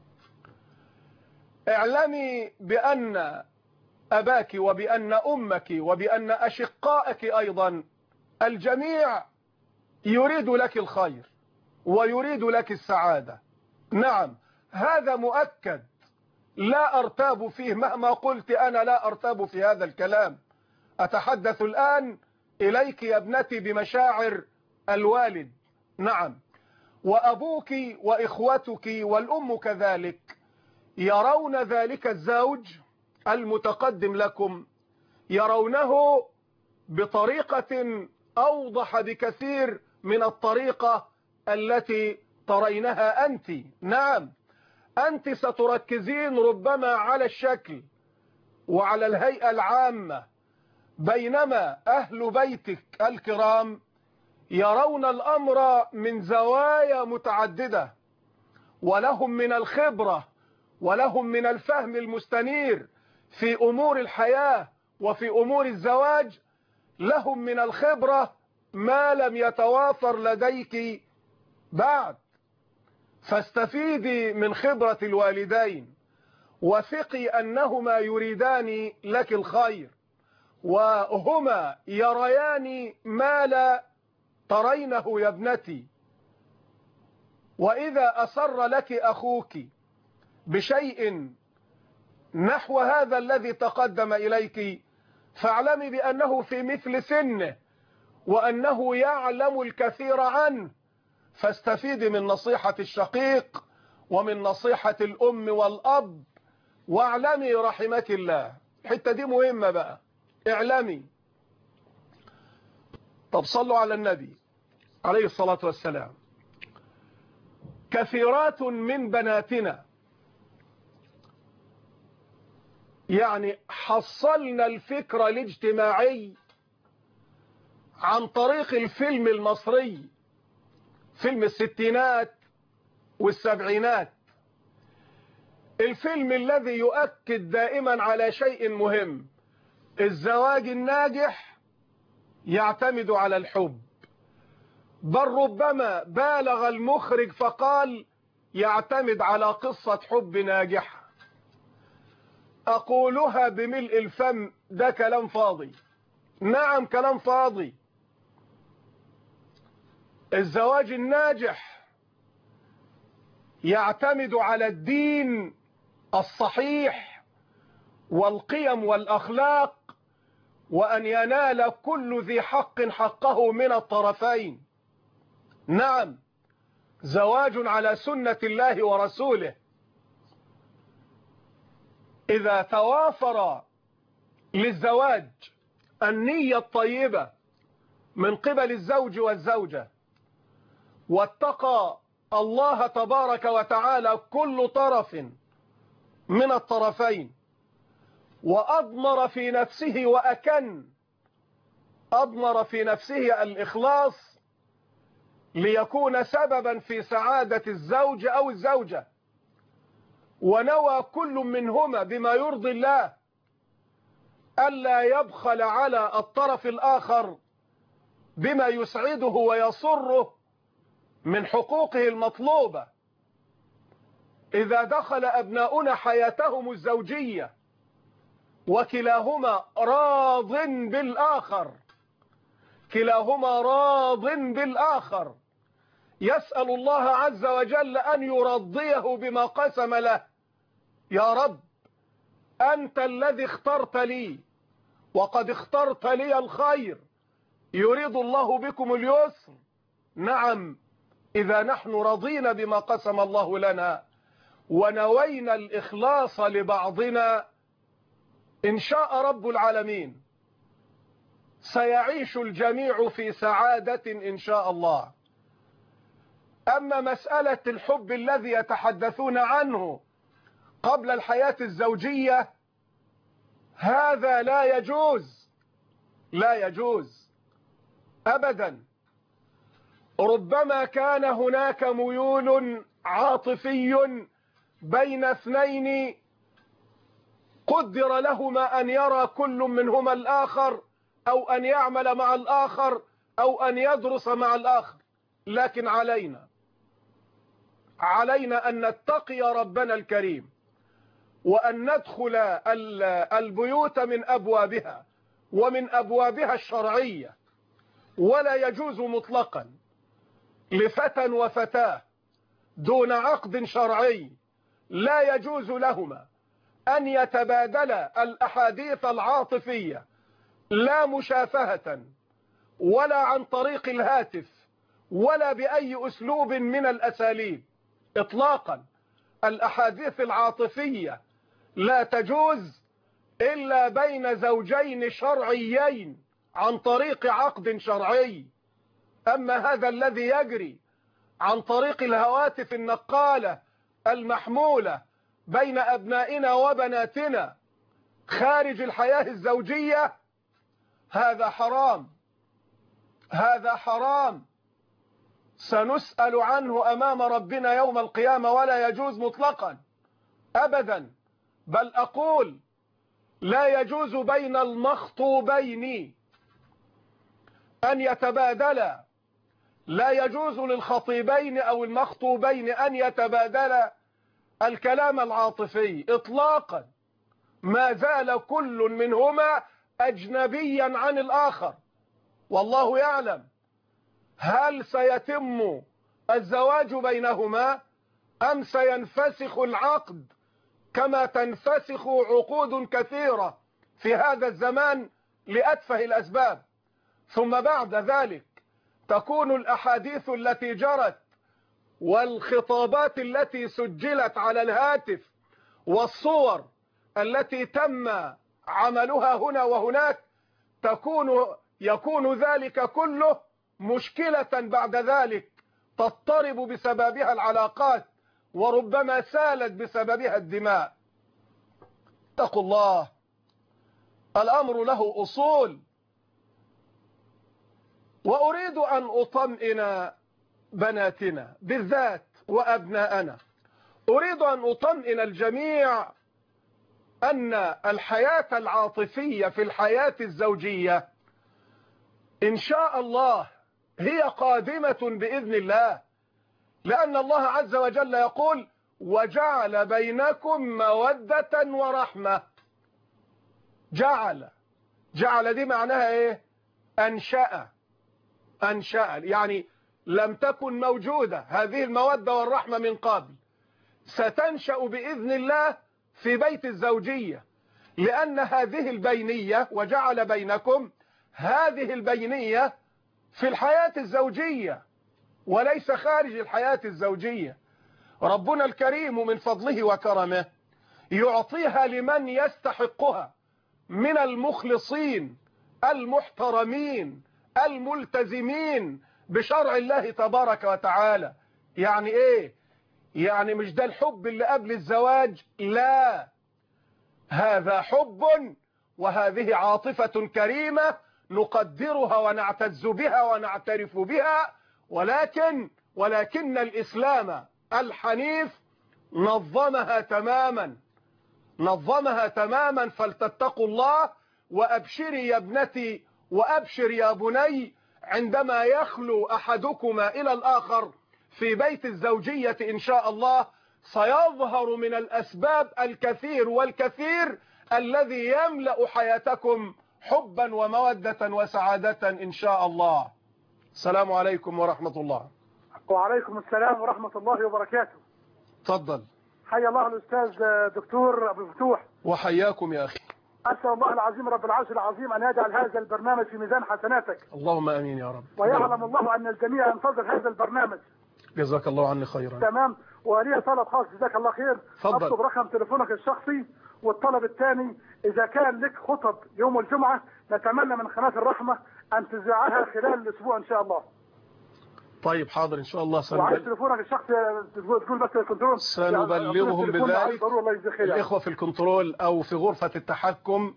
Speaker 2: اعلمي بأن أباك وبأن أمك وبأن أشقائك أيضا الجميع يريد لك الخير ويريد لك السعادة. نعم هذا مؤكد لا أرتاب فيه، مهما قلت أنا لا أرتاب في هذا الكلام. أتحدث الآن إليك يا ابنتي بمشاعر الوالد. نعم، وأبوك وإخوتك والأم كذلك يرون ذلك الزوج المتقدم لكم، يرونه بطريقة أوضح بكثير من الطريقة التي ترينها أنت. نعم أنت ستركزين ربما على الشكل وعلى الهيئة العامة، بينما أهل بيتك الكرام يرون الأمر من زوايا متعددة، ولهم من الخبرة ولهم من الفهم المستنير في أمور الحياة وفي أمور الزواج، لهم من الخبرة ما لم يتوافر لديك بعد. فاستفيدي من خبرة الوالدين، وثقي أنهما يريدان لك الخير، وهما يريان ما لا ترينه يا ابنتي. وإذا أصر لك أخوك بشيء نحو هذا الذي تقدم إليك، فاعلمي بأنه في مثل سنه وأنه يعلم الكثير عنه، فاستفيدي من نصيحة الشقيق ومن نصيحة الأم والأب، واعلمي رحمك الله. الحتة دي مهمة بقى، اعلمي. طب صلوا على النبي عليه الصلاة والسلام. كثيرات من بناتنا يعني حصلنا الفكر الاجتماعي عن طريق الفيلم المصري، فيلم الستينات والسبعينات، الفيلم الذي يؤكد دائما على شيء مهم: الزواج الناجح يعتمد على الحب، بل ربما بالغ المخرج فقال يعتمد على قصة حب ناجحة. أقولها بملء الفم، ده كلام فاضي. نعم كلام فاضي. الزواج الناجح يعتمد على الدين الصحيح والقيم والأخلاق، وأن ينال كل ذي حق حقه من الطرفين. نعم زواج على سنة الله ورسوله. إذا توافر للزواج النية الطيبة من قبل الزوج والزوجة، واتقى الله تبارك وتعالى كل طرف من الطرفين، وأضمر في نفسه أضمر في نفسه الإخلاص ليكون سببا في سعادة الزوج أو الزوجة، ونوى كل منهما بما يرضي الله ألا يبخل على الطرف الآخر بما يسعده ويسره من حقوقه المطلوبة. إذا دخل أبناؤنا حياتهم الزوجية وكلاهما راض بالآخر، كلاهما راض بالآخر، يسأل الله عز وجل أن يرضيه بما قسم له. يا رب أنت الذي اخترت لي وقد اخترت لي الخير، يريد الله بكم اليسر. نعم إذا نحن رضينا بما قسم الله لنا ونوينا الإخلاص لبعضنا، إن شاء رب العالمين سيعيش الجميع في سعادة إن شاء الله. أما مسألة الحب الذي يتحدثون عنه قبل الحياة الزوجية، هذا لا يجوز، لا يجوز أبدا. ربما كان هناك ميول عاطفي بين اثنين قدر لهما أن يرى كل منهما الآخر أو أن يعمل مع الآخر أو أن يدرس مع الآخر، لكن علينا أن نتقي ربنا الكريم وأن ندخل البيوت من أبوابها ومن أبوابها الشرعية. ولا يجوز مطلقا لفتى وفتاة دون عقد شرعي، لا يجوز لهما أن يتبادلا الأحاديث العاطفية، لا مشافهة ولا عن طريق الهاتف ولا بأي أسلوب من الأساليب إطلاقا. الأحاديث العاطفية لا تجوز إلا بين زوجين شرعيين عن طريق عقد شرعي. أما هذا الذي يجري عن طريق الهواتف النقالة المحمولة بين أبنائنا وبناتنا خارج الحياة الزوجية، هذا حرام، هذا حرام، سنسأل عنه أمام ربنا يوم القيامة، ولا يجوز مطلقا أبدا. بل أقول لا يجوز بين المخطوبين أن يتبادلا، لا يجوز للخطيبين أو المخطوبين أن يتبادلا الكلام العاطفي إطلاقا، ما زال كل منهما أجنبيا عن الآخر، والله يعلم هل سيتم الزواج بينهما أم سينفسخ العقد كما تنفسخ عقود كثيرة في هذا الزمان لأتفه الأسباب. ثم بعد ذلك تكون الأحاديث التي جرت والخطابات التي سجلت على الهاتف والصور التي تم عملها هنا وهناك يكون ذلك كله مشكلة بعد ذلك تضطرب بسببها العلاقات وربما سالت بسببها الدماء. اتقوا الله، الأمر له أصول. وأريد أن أطمئن بناتنا بالذات وأبناءنا، أريد أن أطمئن الجميع أن الحياة العاطفية في الحياة الزوجية إن شاء الله هي قادمة بإذن الله، لأن الله عز وجل يقول وجعل بينكم مودة ورحمة. جعل دي معناها إيه؟ أنشأ، يعني لم تكن موجودة هذه المودة والرحمة من قبل، ستنشأ بإذن الله في بيت الزوجية، لأن هذه البينية وجعل بينكم، هذه البينية في الحياة الزوجية وليس خارج الحياة الزوجية. ربنا الكريم من فضله وكرمه يعطيها لمن يستحقها من المخلصين المحترمين الملتزمين بشرع الله تبارك وتعالى. يعني ايه؟ يعني مش ده الحب اللي قبل الزواج، لا، هذا حب وهذه عاطفة كريمة نقدرها ونعتز بها ونعترف بها، ولكن الإسلام الحنيف نظمها تماما. فلتتقوا الله، وأبشري يا ابنتي وأبشر يا بني عندما يخلو أحدكما إلى الآخر في بيت الزوجية إن شاء الله سيظهر من الأسباب الكثير والكثير الذي يملأ حياتكم حبا ومودة وسعادة إن شاء الله. السلام عليكم ورحمة الله.
Speaker 7: وعليكم السلام ورحمة الله وبركاته.
Speaker 2: تفضل.
Speaker 7: حيا الله الأستاذ دكتور أبو فتوح.
Speaker 2: وحياكم يا أخي.
Speaker 7: أسأل الله العظيم رب العرش العظيم أن يجعل هذا البرنامج في ميزان حسناتك.
Speaker 2: اللهم آمين يا رب.
Speaker 7: ويعلم الله أن الجميع ينتظر هذا البرنامج.
Speaker 2: جزاك الله عني خيرا.
Speaker 7: تمام. ولي طلب خاص، جزاك الله خير.
Speaker 2: تفضل.
Speaker 7: اكتب رقم تليفونك الشخصي. والطلب الثاني، إذا كان لك خطب يوم الجمعة نتمنى من قناة الرحمة أن تذاعها خلال الأسبوع إن شاء الله.
Speaker 2: طيب حاضر إن شاء الله.
Speaker 7: وعايز تليفونك الشخصي تقول بس الكنترول.
Speaker 2: سنبلغهم بذلك الإخوة في الكنترول أو في غرفة التحكم.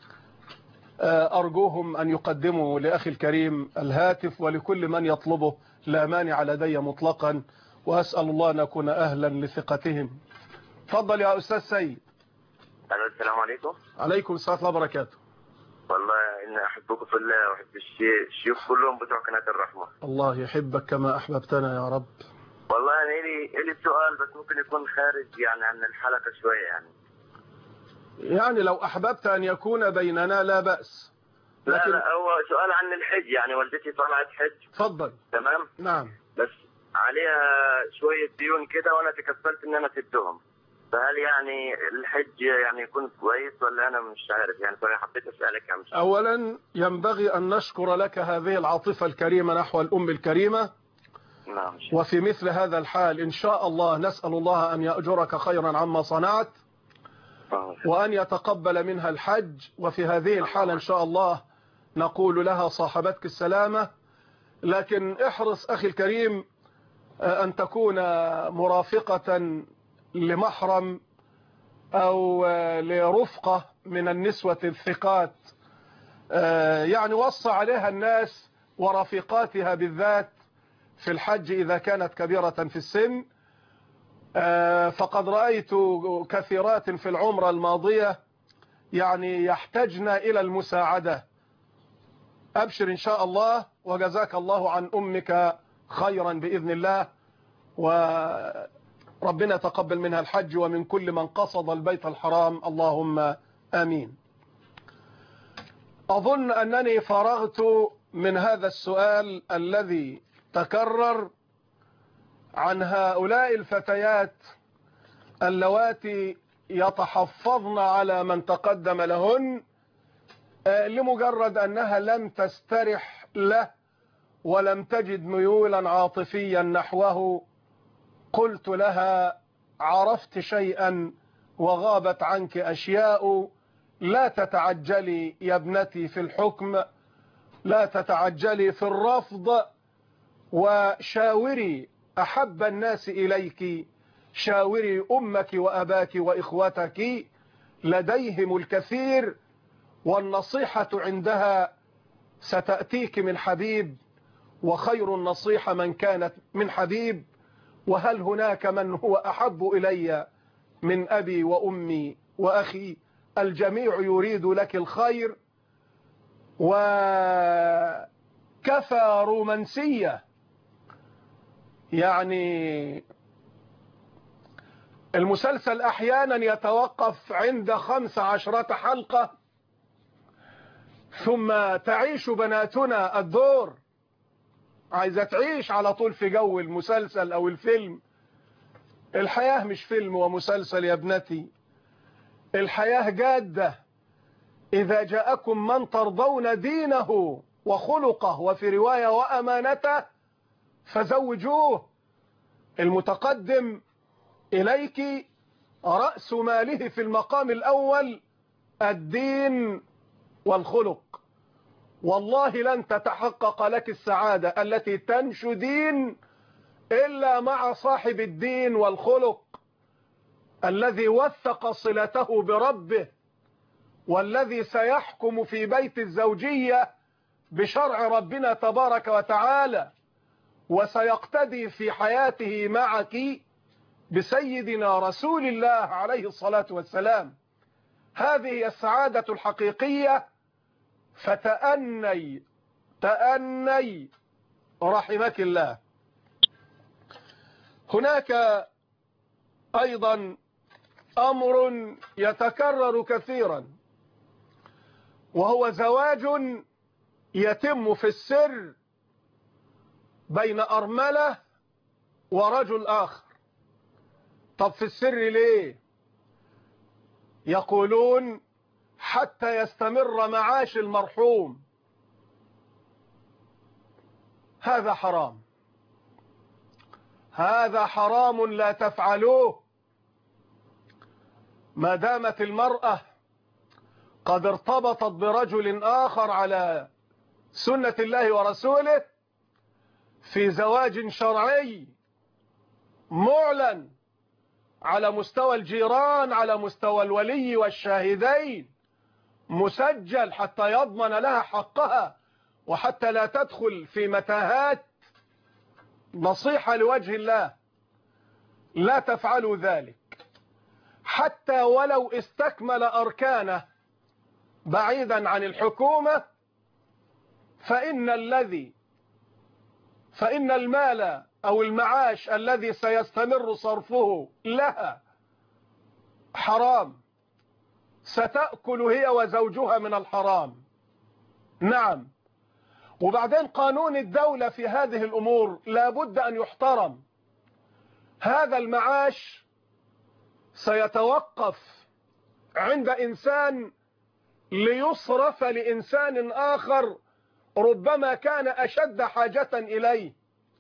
Speaker 2: أرجوهم أن يقدموا لأخي الكريم الهاتف ولكل من يطلبه، لا مانع لدي مطلقا، وأسأل الله أن أكون أهلا لثقتهم. تفضل يا أستاذ سيد.
Speaker 8: الو السلام عليكم.
Speaker 2: عليكم السلام ورحمة الله وبركاته.
Speaker 8: والله إني أحبكم في الله وأحب الشيوخ كلهم بتوع قناة الرحمة.
Speaker 2: الله يحبك كما أحببتنا يا رب.
Speaker 8: والله أنا إلي سؤال بس ممكن يكون خارج يعني عن الحلقة شوية
Speaker 2: يعني لو أحببت أن يكون بيننا لا بأس.
Speaker 8: لكن لا هو سؤال عن الحج، يعني والدتي طلعت حج.
Speaker 2: تفضل.
Speaker 8: تمام.
Speaker 2: نعم.
Speaker 8: بس عليها شوية ديون كده وأنا تكفلت إن أنا أسدهم، فهل يعني الحج يعني يكون كويس ولا أنا مش عارف يعني، فحبيت أسألك يا مش.
Speaker 2: أولا ينبغي أن نشكر لك هذه العاطفة الكريمة نحو الأم الكريمة.
Speaker 8: نعم.
Speaker 2: وفي مثل هذا الحال إن شاء الله نسأل الله أن يأجرك خيرا عما صنعت وأن يتقبل منها الحج. وفي هذه الحالة إن شاء الله نقول لها صاحبتك السلامة. لكن احرص أخي الكريم أن تكون مرافقة لمحرم أو لرفقة من النسوة الثقات، يعني وصى عليها الناس ورفيقاتها بالذات في الحج إذا كانت كبيرة في السن. فقد رأيت كثيرات في العمرة الماضية يعني يحتاجن إلى المساعدة. أبشر إن شاء الله وجزاك الله عن أمك خيرا بإذن الله، وربنا تقبل منها الحج ومن كل من قصد البيت الحرام اللهم آمين. أظن أنني فرغت من هذا السؤال الذي تكرر عن هؤلاء الفتيات اللواتي يتحفظن على من تقدم لهن لمجرد أنها لم تسترح له ولم تجد ميولا عاطفيا نحوه. قلت لها عرفت شيئا وغابت عنك أشياء، لا تتعجلي يا ابنتي في الحكم، لا تتعجلي في الرفض، وشاوري أحب الناس إليك، شاوري أمك وأباك وإخوتك، لديهم الكثير والنصيحة عندها ستأتيك من حبيب، وخير النصيحة من كانت من حبيب، وهل هناك من هو أحب إلي من أبي وأمي وأخي؟ الجميع يريد لك الخير. وكفى رومانسية، يعني المسلسل أحيانا يتوقف عند 15 حلقة ثم تعيش بناتنا الدور، عايزة تعيش على طول في جو المسلسل أو الفيلم. الحياة مش فيلم ومسلسل يا ابنتي، الحياة جادة. إذا جاءكم من ترضون دينه وخلقه وفي رواية وأمانته فزوجوه. المتقدم إليك رأس ماله في المقام الأول الدين والخلق. والله لن تتحقق لك السعادة التي تنشدين إلا مع صاحب الدين والخلق الذي وثق صلته بربه، والذي سيحكم في بيت الزوجية بشرع ربنا تبارك وتعالى، وسيقتدي في حياته معك بسيدنا رسول الله عليه الصلاة والسلام. هذه هي السعادة الحقيقية. فتأني رحمك الله. هناك أيضا أمر يتكرر كثيرا، وهو زواج يتم في السر بين أرملة ورجل آخر. طب في السر ليه؟ يقولون حتى يستمر معاش المرحوم. هذا حرام، هذا حرام لا تفعلوه. ما دامت المرأة قد ارتبطت برجل آخر على سنة الله ورسوله في زواج شرعي معلن على مستوى الجيران، على مستوى الولي والشاهدين، مسجل حتى يضمن لها حقها وحتى لا تدخل في متاهات. نصيحة لوجه الله لا تفعلوا ذلك حتى ولو استكمل أركانه بعيدا عن الحكومة، فإن المال أو المعاش الذي سيستمر صرفه لها حرام، ستأكل هي وزوجها من الحرام. نعم. وبعدين قانون الدولة في هذه الأمور لابد أن يحترم. هذا المعاش سيتوقف عند إنسان ليصرف لإنسان آخر ربما كان أشد حاجة إليه.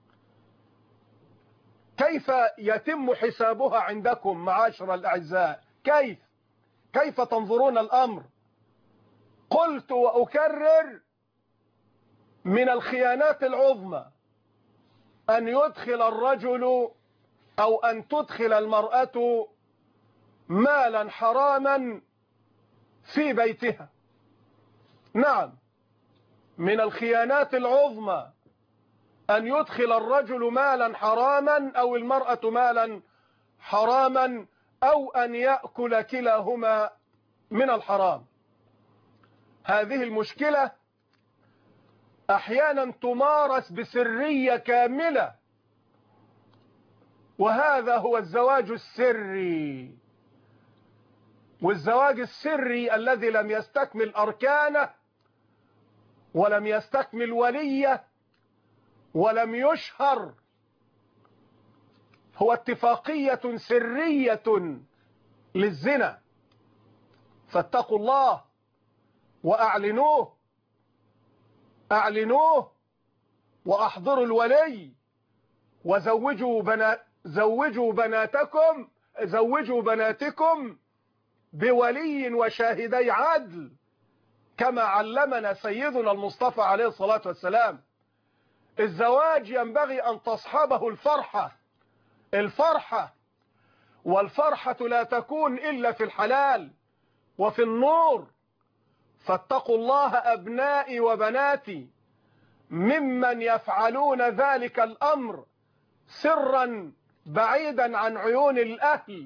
Speaker 2: كيف يتم حسابها عندكم معاشر الأعزاء؟ كيف تنظرون الأمر؟ قلت وأكرر: من الخيانات العظمى أن يدخل الرجل أو أن تدخل المرأة مالا حراما في بيتها. نعم، من الخيانات العظمى أن يدخل الرجل مالا حراما أو المرأة مالا حراما أو أن يأكل كلاهما من الحرام. هذه المشكلة أحيانا تمارس بسرية كاملة، وهذا هو الزواج السري. والزواج السري الذي لم يستكمل أركانه ولم يستكمل وليه ولم يشهر هو اتفاقية سرية للزنا. فاتقوا الله وأعلنوه وأحضروا الولي وزوجوا بناتكم بولي وشاهدي عدل كما علمنا سيدنا المصطفى عليه الصلاة والسلام. الزواج ينبغي أن تصحبه الفرحة، والفرحة لا تكون إلا في الحلال وفي النور. فاتقوا الله أبنائي وبناتي ممن يفعلون ذلك الأمر سرا بعيدا عن عيون الأهل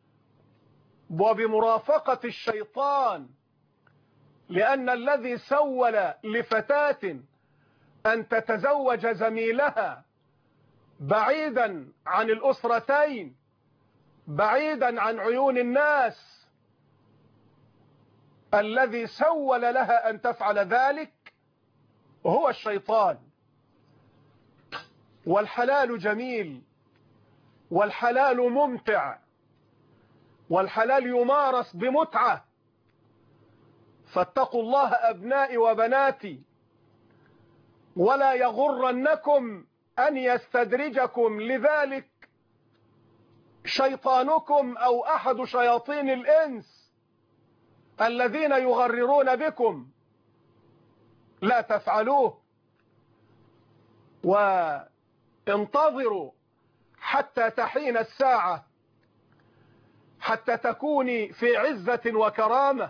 Speaker 2: وبمرافقة الشيطان، لأن الذي سول لفتاة أن تتزوج زميلها بعيدا عن الأسرتين، بعيدا عن عيون الناس، الذي سول لها أن تفعل ذلك هو الشيطان. والحلال جميل، والحلال ممتع، والحلال يمارس بمتعة. فاتقوا الله أبنائي وبناتي، ولا يغرنكم أن يستدرجكم لذلك شيطانكم أو أحد شياطين الإنس الذين يغررون بكم. لا تفعلوه، وانتظروا حتى تحين الساعة، حتى تكوني في عزة وكرامة.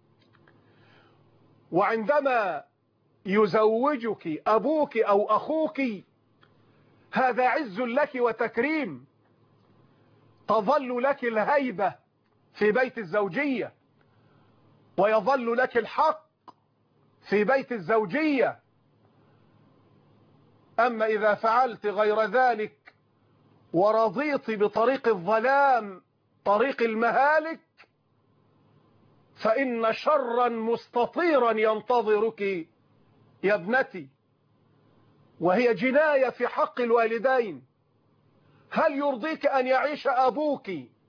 Speaker 2: وعندما يزوجك أبوك أو أخوك هذا عز لك وتكريم، تظل لك الهيبة في بيت الزوجية، ويظل لك الحق في بيت الزوجية. أما إذا فعلت غير ذلك ورضيت بطريق الظلام، طريق المهالك، فإن شرا مستطيرا ينتظرك يا ابنتي، وهي جناية في حق الوالدين. هل يرضيك أن يعيش أبوك،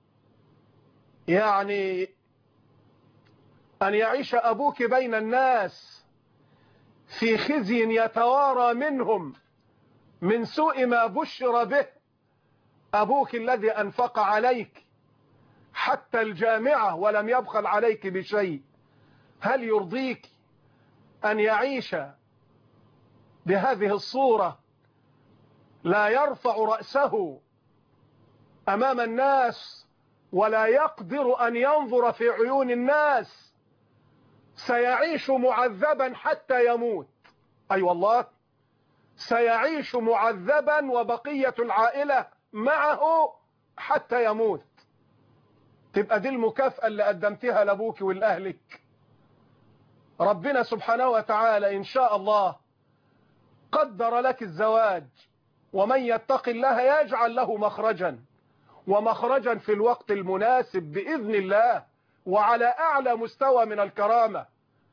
Speaker 2: يعني أن يعيش أبوك بين الناس في خزي يتوارى منهم من سوء ما بشر به أبوك الذي أنفق عليك حتى الجامعة ولم يبخل عليك بشيء؟ هل يرضيك أن يعيش بهذه الصورة، لا يرفع رأسه أمام الناس ولا يقدر أن ينظر في عيون الناس؟ سيعيش معذبا حتى يموت. أي والله، سيعيش معذبا وبقية العائلة معه حتى يموت. تبقى دي المكافأة اللي قدمتها لأبوك ولأهلك. ربنا سبحانه وتعالى إن شاء الله قدر لك الزواج، ومن يتق الله يجعل له مخرجا، ومخرجا في الوقت المناسب بإذن الله، وعلى أعلى مستوى من الكرامة.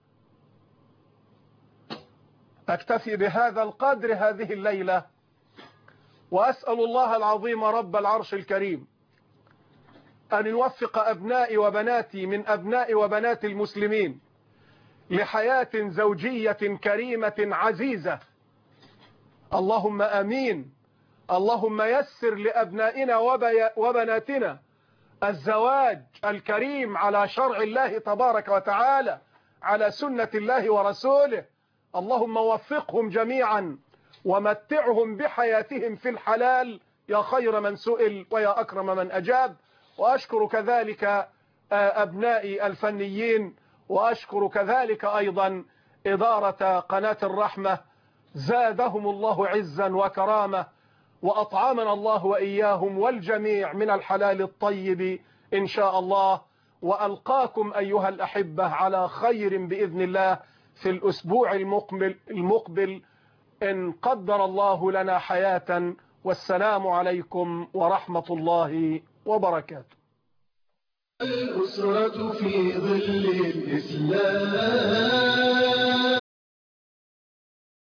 Speaker 2: أكتفي بهذا القدر هذه الليلة، وأسأل الله العظيم رب العرش الكريم أن يوفق أبنائي وبناتي من أبناء وبنات المسلمين لحياة زوجية كريمة عزيزة. اللهم آمين. اللهم يسر لأبنائنا وبناتنا الزواج الكريم على شرع الله تبارك وتعالى، على سنة الله ورسوله. اللهم وفقهم جميعا ومتعهم بحياتهم في الحلال يا خير من سئل ويا أكرم من أجاب. وأشكر كذلك أبنائي الفنيين، وأشكر كذلك أيضا إدارة قناة الرحمة، زادهم الله عزا وكرامة، وأطعمنا الله وإياهم والجميع من الحلال الطيب إن شاء الله. وألقاكم أيها الأحبة على خير بإذن الله في الأسبوع المقبل إن قدر الله لنا حياة. والسلام عليكم ورحمة الله وبركاته.
Speaker 1: الأسرة في ظل الإسلام